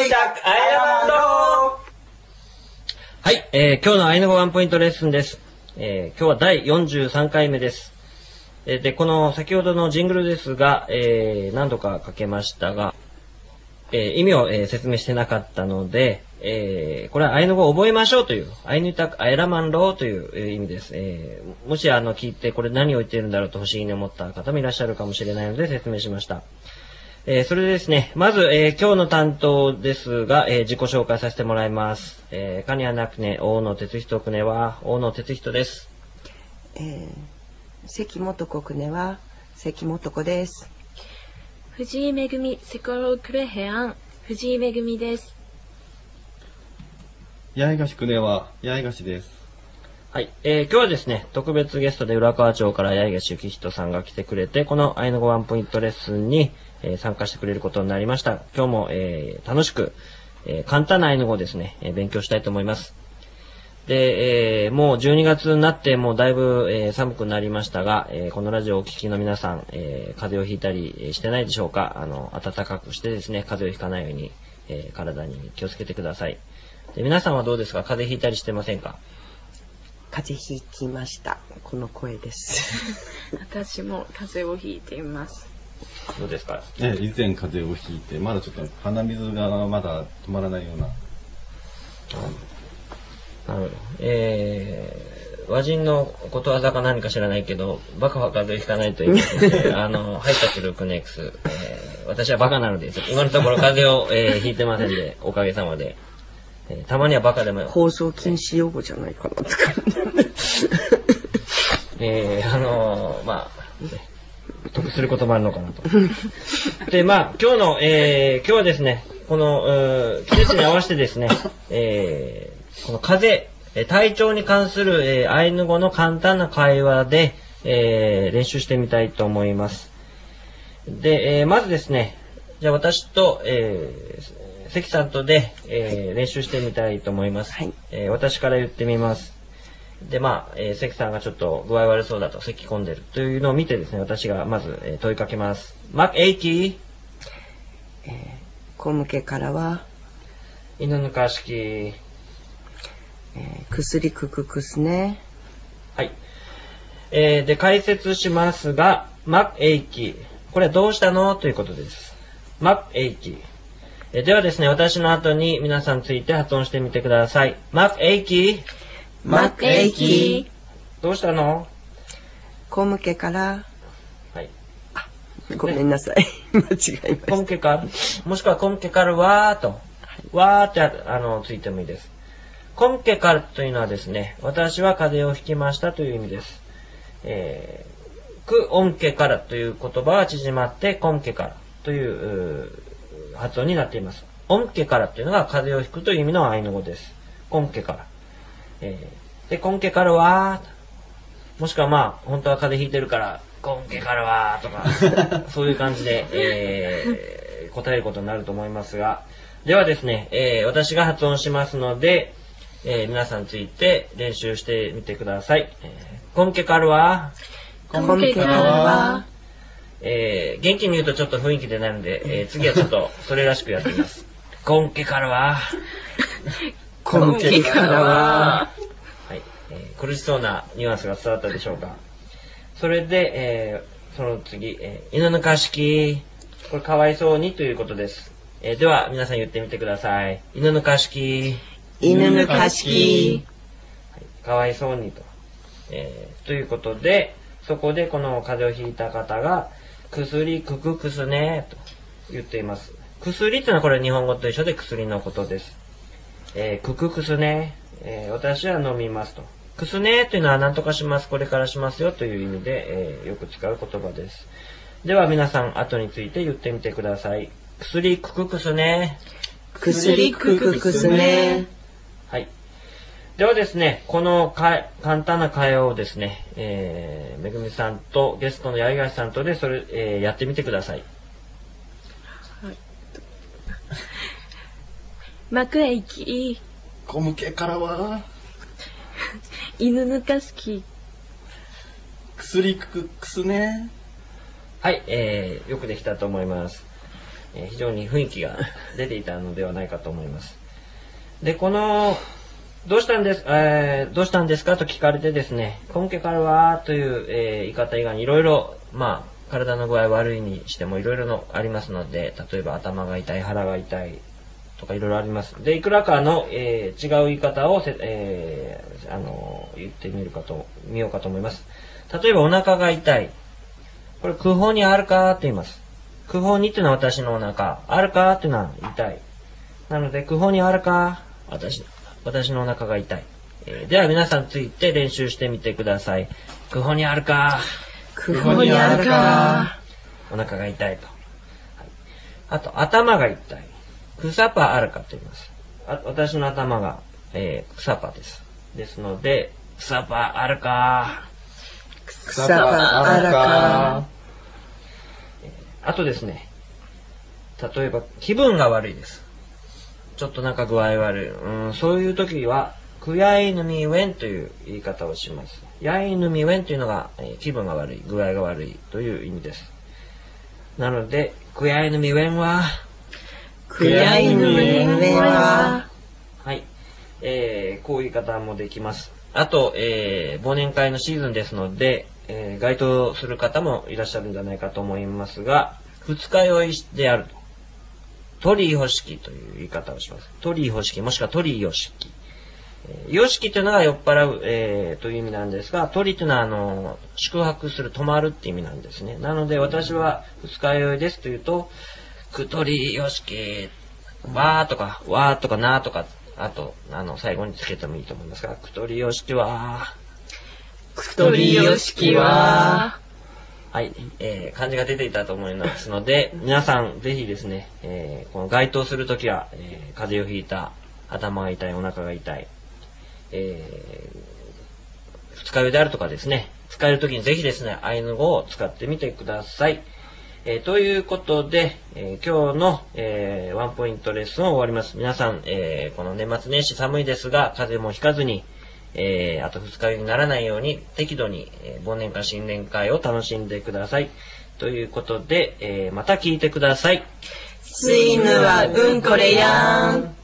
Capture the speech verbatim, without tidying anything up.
にたくアイラバンド。はい、えー、今日のアイヌ語ワンポイントレッスンです。えー、今日はだいよんじゅうさんかいめです。えー、で、この先ほどのジングルですが、えー、何度かかけましたが、えー、意味を、えー、説明してなかったので、えー、これはアイヌ語を覚えましょうという、アイヌタクアイラマンローという、えー、意味です。えー、もしあの聞いてこれ何を言っているんだろうと不思議に思った方もいらっしゃるかもしれないので説明しました。えー、それでですね、まず、えー、今日の担当ですが、えー、自己紹介させてもらいます。えー、カニアナクネ、大野哲人クネは、大野哲人です。 えー、関元子クネは、関元子です。 藤井めぐみ、セコロクレヘアン、藤井めぐみです。 八重樫クネは、八重樫です。 はい、えー、今日はですね、特別ゲストで浦河町から八重樫幸人さんが来てくれて、このアイヌ語ワンポイントレッスンに、えー、参加してくれることになりました。今日も、えー、楽しく、えー、簡単なアイヌ語をですね、えー、勉強したいと思います。で、えー、もうじゅうにがつになってもうだいぶ、えー、寒くなりましたが、えー、このラジオをお聞きの皆さん、えー、風邪をひいたりしてないでしょうか。あの、暖かくしてですね、風邪をひかないように、えー、体に気をつけてください。で、皆さんはどうですか？風邪ひいたりしてませんか？ 風邪ひきました。この声です。 私も風邪をひいています。 どうですか？ え以前風邪をひいて、まだちょっと鼻水がまだ止まらないような。 なるほど。えー、和人のことわざか何か知らないけど、バカは風邪ひかないと言いますので、あの、入ったくるクネックス、えー、私はバカなので、今のところ風邪を、えー、ひいてませんで、おかげさまで。えー、たまにはバカでも。 放送禁止用語じゃないかなとか。 えー、あのー、まあ、得することもあるのかなと。で、まあ、今日の、えー、今日はですね、この、季節に合わせてですね、えー、この風邪、体調に関する、えー、アイヌ語の簡単な会話で、えー、練習してみたいと思います。で、えー、まずですね、じゃあ私と、えー、関さんとで、えー、練習してみたいと思います。はい、えー、私から言ってみます。で、まあ、えー、関さんがちょっと具合悪そうだと咳き込んでるというのを見てですね、私がまず、えー、問いかけます。マックエイキー、 えー、小向けからは、 犬ぬかしき、えー、薬くくくすね。はい。 えー、で、解説しますが、マックエイキー、これはどうしたのということです。マックエイキー。えー、ではですね、私の後に皆さんついて発音してみてください。マックエイキー、 マックエイキー。どうしたの？ 小向けから。 はい。 あ、ごめんなさい。間違えました。 小向けから、もしくは小向けからわーと、はい、わーってあのついてもいいです。小向けからというのはですね、私は風邪をひきましたという意味です。えー、くおんけからという言葉は縮まって小向けからという発音になっています。おんけからというのが風邪をひくという意味のアイヌ語です。小向けから。えー、で、今家からは、もしくはまあ、本当は風邪ひいてるから、今家からは、とか、そういう感じで、えー、答えることになると思いますが、ではですね、えー、私が発音しますので、えー、皆さんついて練習してみてください。えー、今家からは、 今家からは、 えー、元気に言うとちょっと雰囲気でなるんで、えー、次はちょっとそれらしくやってみます。今家からは、 今家からは、 はい、えー、苦しそうなニュアンスが伝わったでしょうか。それで、えー、その次、えー、犬ぬかしき、これかわいそうにということです。えー、では皆さん言ってみてください。犬ぬかしき、 犬ぬかしき、 はい、かわいそうにと、えー、ということで、そこでこの風邪をひいた方が薬くくくすねと言っています。薬ってのはこれ日本語と一緒で薬のことです。えー、くくくすね、えー、私は飲みますと。くすねというのは何とかします、これからしますよという意味で、えー、よく使う言葉です。では皆さん後について言ってみてください。薬くくくすね。 薬くくくすね。 はい。ではですね、このか簡単な会話をですね、えー、めぐみさんとゲストの八重樫さんとでそれ、えー、やってみてください。 はい。マクエイキ、 小向けからは、 犬ぬかしき、 薬くくすね。 はい、えー、よくできたと思います。 えー非常に雰囲気が出ていたのではないかと思います。で、この、どうしたんです、えー、どうしたんですかと聞かれてですね、今家からはという、えー言い方以外にいろいろ、まあ、体の具合悪いにしてもいろいろのありますので、例えば頭が痛い、腹が痛いとかいろいろあります。で、いくらかの、えー違う言い方をせ、えーあのー言ってみるかと、見ようかと思います。例えばお腹が痛い。これ、空方にあるかって言います。空方にっていうのは私のお腹。あるかっていうのは痛い。なので、空方にあるか、私、私のお腹が痛い。えーでは皆さんついて練習してみてください。空方にあるか、 空方にあるか。 お腹が痛いと。はい、あと、頭が痛い。クサパあるかと言います。あ私の頭が、えー、クサパです。ですので、クサパあるか。 草パあるか。 あとですね、例えば気分が悪いです。ちょっとなんか具合悪い。うん、そういう時は、クヤイヌミウェンという言い方をします。ヤイヌミウェンというのが、えー気分が悪い、具合が悪いという意味です。なので、クヤイヌミウェンは、 クヤイヌミウェンは、 はい、えー、こういう言い方もできます。あと、えー、忘年会のシーズンですので、えー、該当する方もいらっしゃるんじゃないかと思いますが、二日酔いであると。鳥居欲しきという言い方をします。鳥居欲しき、もしくは鳥居よしき。えー、よしきというのが酔っ払う、えー、という意味なんですが、鳥というのは、あの、宿泊する、泊まるって意味なんですね。なので、私は二日酔いですというと、くとりよしき、わーとか、わーとかなーとか、あと、あの、最後につけてもいいと思いますが、くとりよしきは、 くとりよしきは、 はい、えー、漢字が出ていたと思いますので、皆さんぜひですね、えー、この該当するときは、えー、風邪をひいた、頭が痛い、お腹が痛い、えー、二日酔いであるとかですね、使えるときにぜひですね、アイヌ語を使ってみてください。えー、ということで、えー、今日の、えー、ワンポイントレッスンを終わります。皆さん、えー、この年末年始寒いですが、風邪もひかずに、えー、あと二日酔いにならないように適度に、えー、忘年会新年会を楽しんでください。ということで、えー、また聞いてください。 スイヌはうんこれやん。